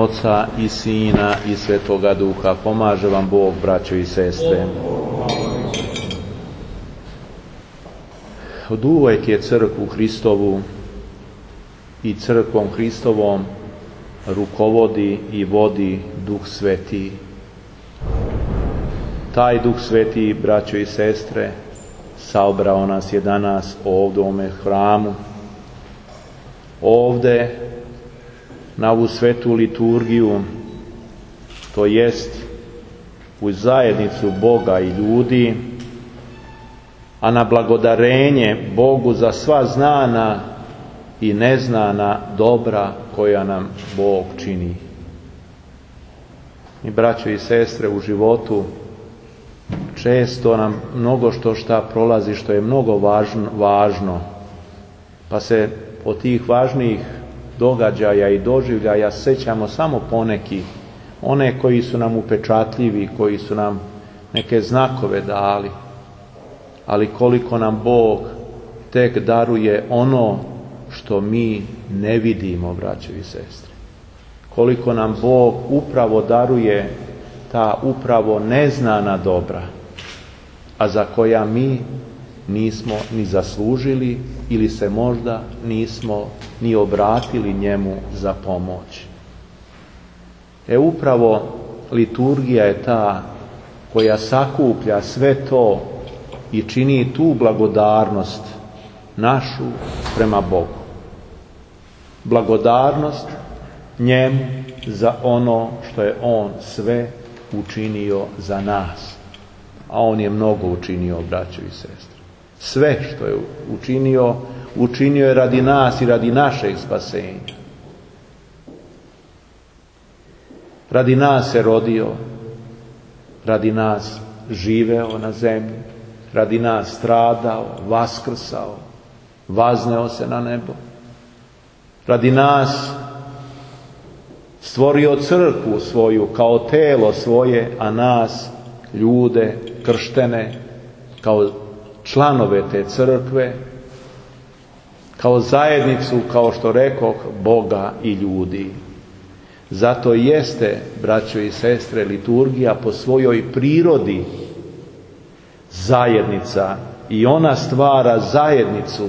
Oca i Sina i Svetoga Duha. Pomaže vam Bog, braćo i sestre. Od uvijek je crkvu Hristovu i crkvom Hristovom rukovodi i vodi Duh Sveti. Taj Duh Sveti, braćo i sestre, saobrao nas je danas ovdje u ovome hramu, ovdje na ovu svetu liturgiju, to jest u zajednicu Boga i ljudi, a na blagodarenje Bogu za sva znana i neznana dobra koja nam Bog čini. I braćo i sestre, u životu često nam mnogo šta prolazi što je mnogo važno, pa se od tih važnijih događaja i doživljaja sjećamo samo poneki, one koji su nam upečatljivi, koji su nam neke znakove dali, ali koliko nam Bog tek daruje ono što mi ne vidimo, braćo i sestre. Koliko nam Bog upravo daruje ta upravo neznana dobra, a za koja mi nismo ni zaslužili ili se možda nismo ni obratili njemu za pomoć. Upravo liturgija je ta koja sakuplja sve to i čini tu blagodarnost našu prema Bogu. Blagodarnost njemu za ono što je on sve učinio za nas. A on je mnogo učinio, braćo i sestre. Sve što je učinio je radi nas i radi našeg spasenja. Radi nas se rodio, radi nas živeo na zemlji, radi nas stradao, vaskrsao, vazneo se na nebo. Radi nas stvorio crkvu svoju kao telo svoje, a nas, ljude, krštene, kao članove te crkve, kao zajednicu, kao što rekoh, Boga i ljudi. Zato jeste, braćo i sestre, liturgija po svojoj prirodi zajednica i ona stvara zajednicu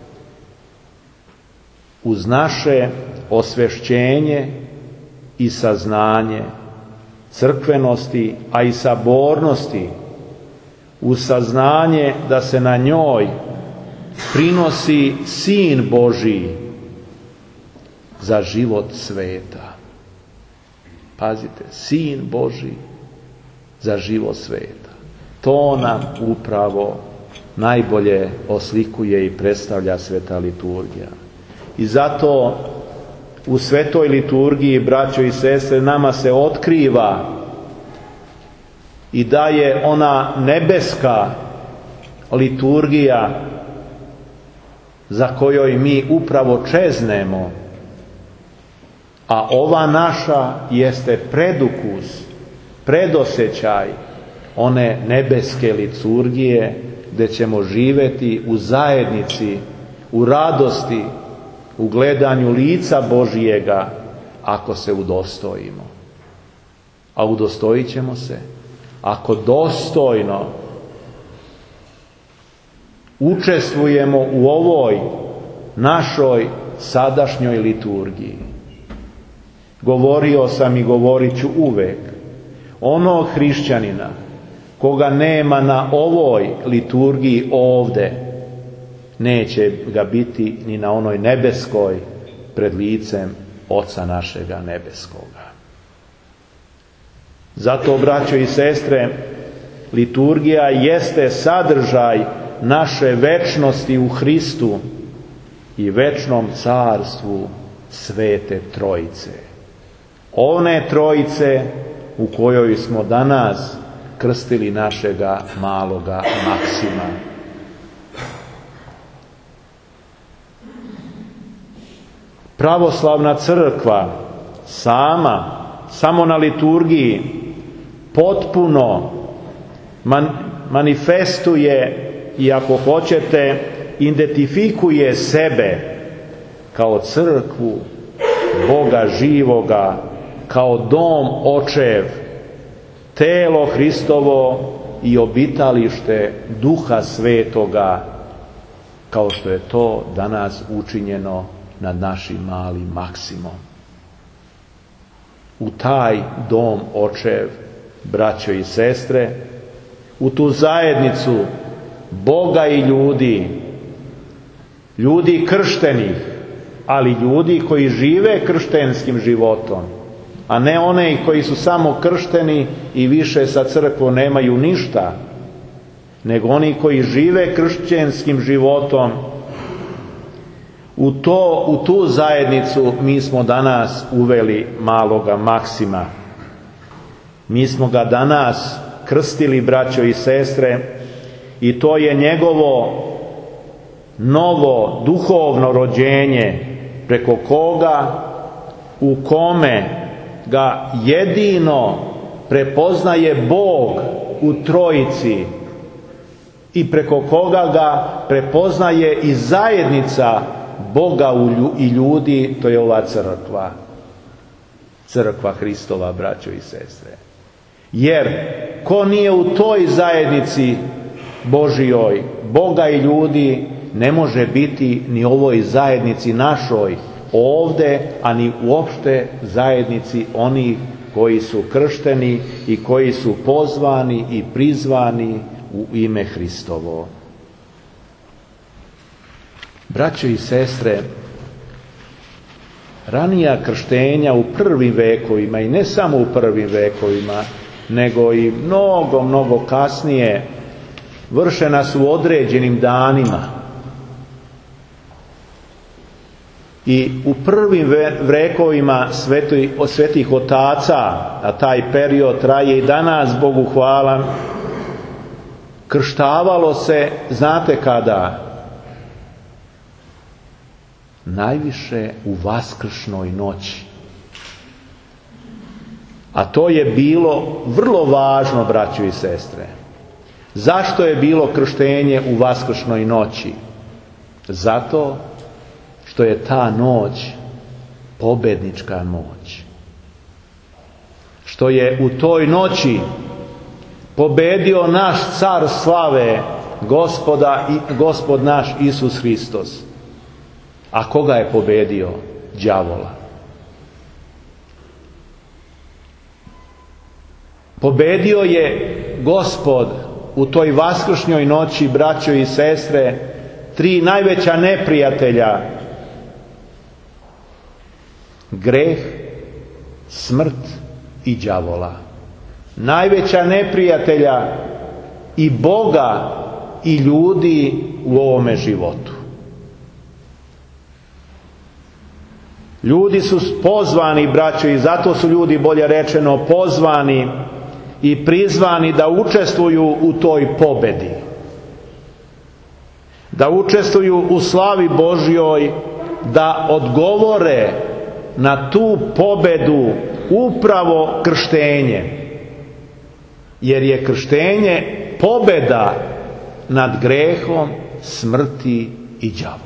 uz naše osvešćenje i saznanje crkvenosti, a i sabornosti, uz saznanje da se na njoj prinosi Sin Božiji za život sveta. Pazite, Sin Božiji za život sveta. To nam upravo najbolje oslikuje i predstavlja sveta liturgija. I zato u svetoj liturgiji, braćo i sestre, nama se otkriva i daje ona nebeska liturgija za kojoj mi upravo čeznemo, a ova naša jeste predukus, predosjećaj one nebeske liturgije gdje ćemo živjeti u zajednici, u radosti, u gledanju lica Božijega, ako se udostojimo. A udostojit ćemo se ako dostojno učestvujemo u ovoj našoj sadašnjoj liturgiji. Govorio sam i govorit ću uvek, onog hrišćanina koga nema na ovoj liturgiji ovde, neće ga biti ni na onoj nebeskoj pred licem Oca našega nebeskoga. Zato, braćo i sestre, liturgija jeste sadržaj naše večnosti u Hristu i večnom carstvu Svete Trojice. One Trojice u kojoj smo danas krstili našega maloga Maksima. Pravoslavna crkva samo na liturgiji potpuno manifestuje i ako hoćete identifikuje sebe kao crkvu Boga živoga kao dom očev, telo Hristovo i obitalište Duha Svetoga, kao što je to danas učinjeno nad našim malim Maksimom. U taj dom očev, braćo i sestre, u tu zajednicu Boga i ljudi, ljudi krštenih, ali ljudi koji žive krštenskim životom, a ne one koji su samo kršteni i više sa crkvom nemaju ništa, nego oni koji žive kršćanskim životom. U tu zajednicu mi smo danas uveli maloga Maksima. Mi smo ga danas krstili, braćo i sestre, i to je njegovo novo duhovno rođenje, preko koga, u kome ga jedino prepoznaje Bog u Trojici i preko koga ga prepoznaje i zajednica Boga i ljudi, to je ova crkva. Crkva Hristova, braćo i sestre. Jer ko nije u toj zajednici Božijoj, Boga i ljudi, ne može biti ni ovoj zajednici našoj ovdje, a ni uopšte zajednici onih koji su kršteni i koji su pozvani i prizvani u ime Hristovo. Braćo i sestre, ranija krštenja u prvim vekovima, i ne samo u prvim vekovima, nego i mnogo, mnogo kasnije, vršena su u određenim danima. I u prvim vekovima svetih otaca, a taj period traje i danas, Bogu hvala, krštavalo se, znate kada? Najviše u vaskršnoj noći. A to je bilo vrlo važno, braćo i sestre. Zašto je bilo krštenje u vaskršnoj noći? Zato što je ta noć pobednička noć. Što je u toj noći pobedio naš car slave, Gospod naš Isus Hristos. A koga je pobedio? Đavola. Pobedio je Gospod u toj vaskršnjoj noći, braćo i sestre, 3 najveća neprijatelja: greh, smrt i đavola. Najveća neprijatelja i Boga i ljudi u ovome životu. Ljudi su pozvani, braćo, i zato su ljudi, bolje rečeno, pozvani i prizvani da učestvuju u toj pobedi. Da učestvuju u slavi Božjoj, da odgovore na tu pobedu upravo krštenjem. Jer je krštenje pobeda nad grehom, smrti i đavolom.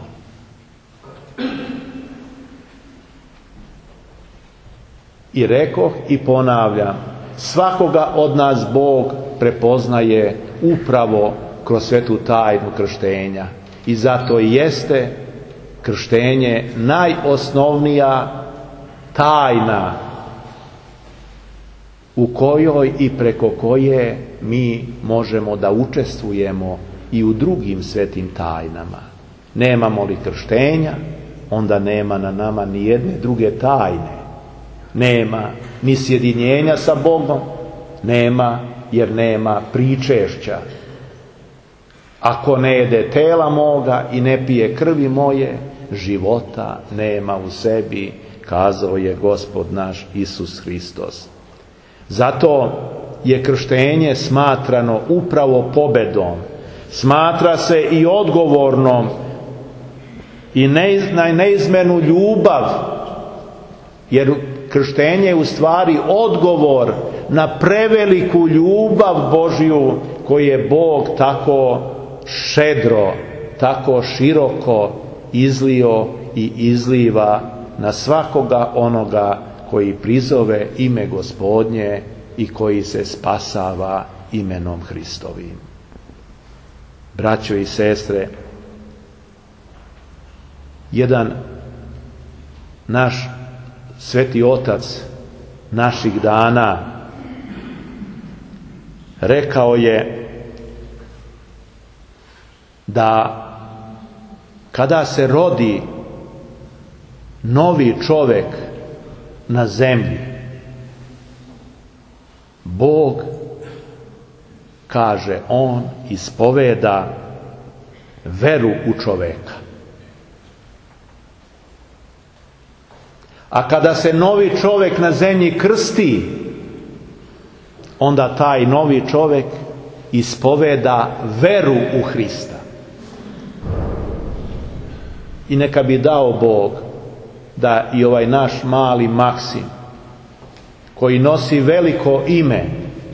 I rekoh i ponavljam, svakoga od nas Bog prepoznaje upravo kroz svetu tajnu krštenja. I zato i jeste krštenje najosnovnija tajna u kojoj i preko koje mi možemo da učestvujemo i u drugim svetim tajnama. Nemamo li krštenja, onda nema na nama ni jedne druge tajne. Nema ni sjedinjenja sa Bogom, nema, jer nema pričešća. Ako ne jede tela moga i ne pije krvi moje, života nema u sebi, kazao je Gospod naš Isus Hristos. Zato je krštenje smatrano upravo pobedom. Smatra se i odgovornom i na neizmjernu ljubav, jer krštenje je u stvari odgovor na preveliku ljubav Božju koju je Bog tako šedro, tako široko izlio i izliva na svakoga onoga koji prizove ime Gospodnje i koji se spasava imenom Hristovim. Braćo i sestre, jedan naš sveti otac naših dana rekao je da kada se rodi novi čovjek na zemlji, Bog, kaže on, ispoveda veru u čovjeka. A kada se novi čovjek na zemlji krsti, onda taj novi čovjek ispoveda veru u Hrista. I neka bi dao Bog da i ovaj naš mali Maksim, koji nosi veliko ime,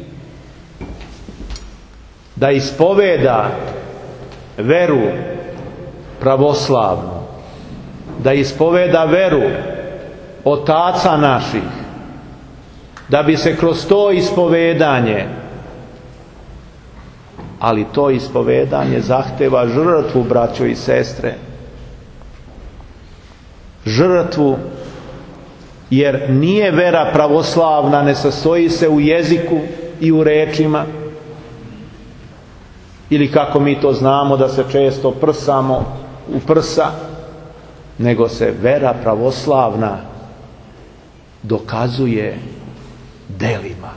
da ispoveda veru pravoslavnu, da ispoveda veru otaca naših, da bi se kroz to ispovedanje, ali to ispovedanje zahteva žrtvu, braćo i sestre, žrtvu, jer nije vera pravoslavna, ne sastoji se u jeziku i u rečima, ili kako mi to znamo da se često prsamo u prsa, nego se vera pravoslavna dokazuje delima.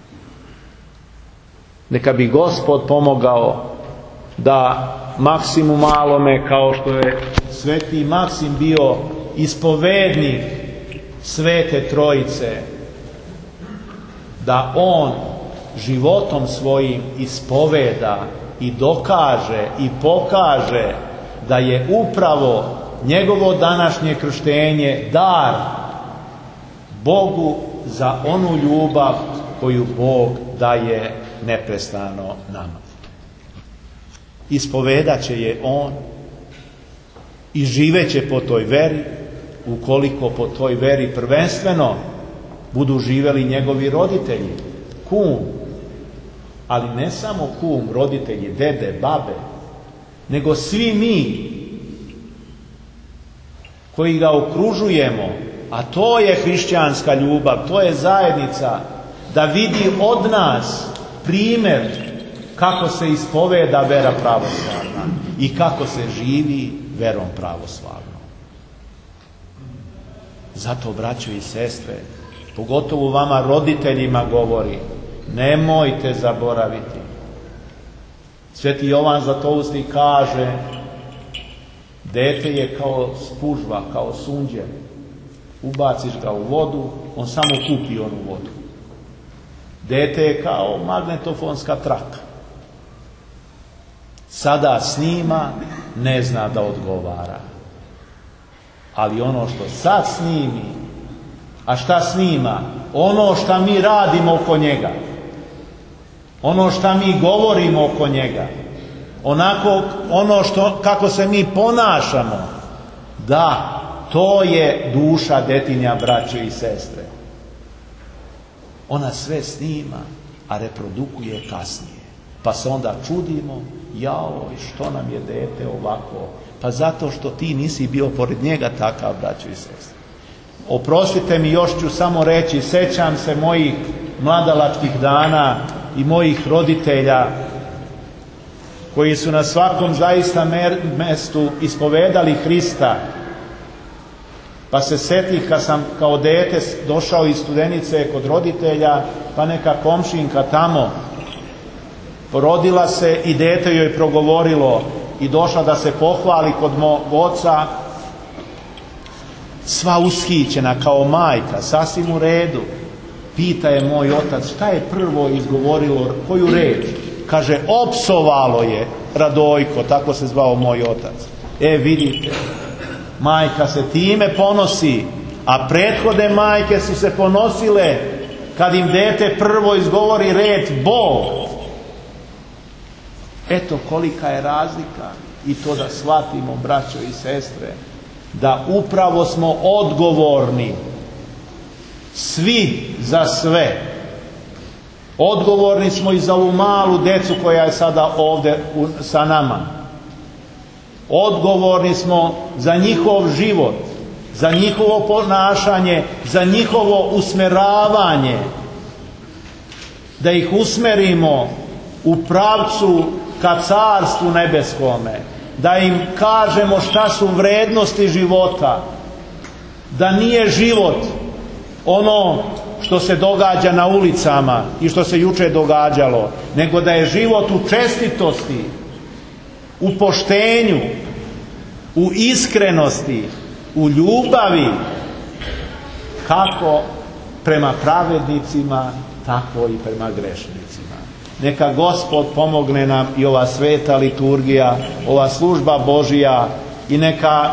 Neka bi Gospod pomogao da Maksimu malome, kao što je sveti Maksim bio ispovednik Svete Trojice, da on životom svojim ispoveda i dokaže i pokaže da je upravo njegovo današnje krštenje dar Bogu za onu ljubav koju Bog daje neprestano nama. Ispovedat će je on i živeće po toj veri, ukoliko po toj veri prvenstveno budu živjeli njegovi roditelji, kum, ali ne samo kum, roditelji, dede, babe, nego svi mi koji ga okružujemo, a to je hrišćanska ljubav, to je zajednica, da vidi od nas primjer kako se ispoveda vera pravoslavna i kako se živi verom pravoslavnom. Zato, braćo i sestre, pogotovo vama roditeljima govori, nemojte zaboraviti. Sveti Jovan Zlatousti kaže, dete je kao spužva, kao sunđer. Ubaciš ga u vodu, on samo kupi onu vodu. Dete je kao magnetofonska traka. Sada snima, ne zna da odgovara. Ali ono što sad snimi, a šta snima? Ono što mi radimo oko njega. Ono što mi govorimo oko njega. Ono kako se mi ponašamo. Da, to je duša detinja, braćo i sestre. Ona sve snima, a reprodukuje kasnije. Pa se onda čudimo, jaoj, što nam je dete ovako? Pa zato što ti nisi bio pored njega takav, braćo i sestre. Oprostite mi, još ću samo reći, sećam se mojih mladalačkih dana i mojih roditelja koji su na svakom zaista mestu ispovedali Hrista. Pa se setih kad sam kao dete došao iz Studenice kod roditelja, pa neka komšinka tamo porodila se i dete joj progovorilo i došla da se pohvali kod mog oca, sva ushićena kao majka, sasvim u redu. Pita je moj otac, šta je prvo izgovorilo, koju reč? Kaže, opsovalo je Radojko, tako se zvao moj otac. Vidite, majka se time ponosi, a prethodne majke su se ponosile kad im dete prvo izgovori reč Bog. Eto kolika je razlika, i to da shvatimo, braćo i sestre, da upravo smo odgovorni Svi za sve. Odgovorni smo i za ovu malu decu koja je sada ovdje sa nama. Odgovorni smo za njihov život, za njihovo ponašanje, za njihovo usmeravanje. Da ih usmerimo u pravcu ka Carstvu nebeskome. Da im kažemo šta su vrednosti života. Da nije život ono što se događa na ulicama i što se juče događalo, nego da je život u čestitosti, u poštenju, u iskrenosti, u ljubavi, kako prema pravednicima, tako i prema grešnicima. Neka Gospod pomogne nam i ova sveta liturgija, ova služba Božija, i neka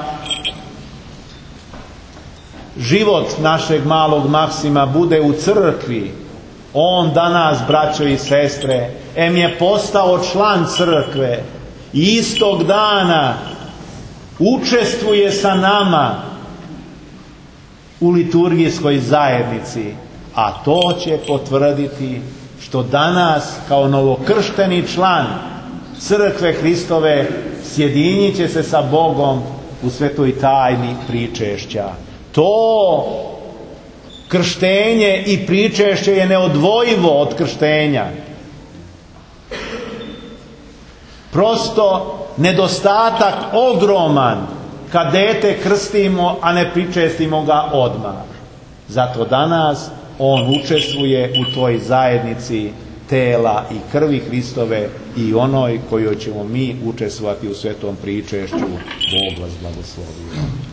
život našeg malog Maksima bude u crkvi. On danas, braćo i sestre, je postao član crkve i istog dana učestvuje sa nama u liturgijskoj zajednici, a to će potvrditi što danas kao novokršteni član crkve Hristove sjedinit će se sa Bogom u svetoj tajni pričešća. To krštenje i pričešće je neodvojivo od krštenja. Prosto nedostatak ogroman kad dete krstimo, a ne pričestimo ga odmah. Zato danas on učestvuje u toj zajednici tela i krvi Hristove i onoj kojoj ćemo mi učestvovati u svetom pričešću. Bog vas blagoslovi.